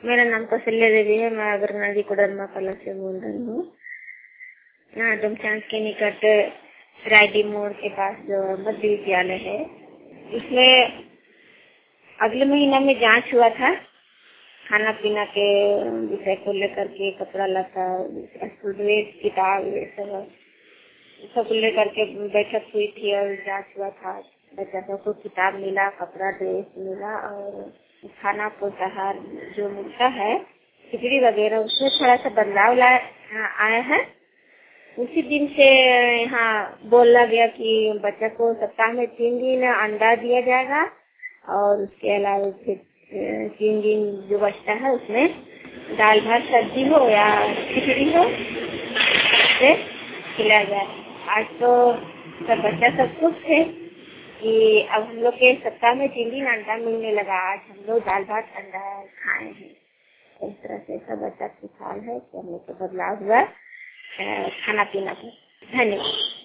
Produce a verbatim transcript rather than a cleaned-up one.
मेरा नाम कौशल्या देवी है। मैं अगरनदी कोडरमा कला से बोल रही हूँ। यहाँ डुमचांस के निकट रायडी मोड़ के पास जो मध्य विद्यालय है, इसमें अगले महीना में जांच हुआ था। खाना पीना के विषय को लेकर के, कपड़ा लता, स्कूल ड्रेस, किताब, ये सब सब लेकर के बैठक हुई थी और जांच हुआ था। बच्चा सबको किताब मिला, कपड़ा ड्रेस मिला और खाना पोषाहार जो मिलता है, खिचड़ी वगैरह, उसमें थोड़ा सा बदलाव लाया आया है। उसी दिन से यहाँ बोला गया कि बच्चा को सप्ताह में तीन दिन अंडा दिया जाएगा और उसके अलावा फिर तीन दिन जो बचता है उसमें दाल भात सब्जी हो या खिचड़ी हो से खिलाया जाए। आज तो सब बच्चा सब खुश थे कि अब हम लोग के सप्ताह में तीन दिन अंडा मिलने लगा। आज हम लोग दाल भात अंडा खाए हैं। इस तरह से सब बच्चा खुशहाल है कि हम लोग को बदलाव हुआ खाना पीना पर। धन्यवाद।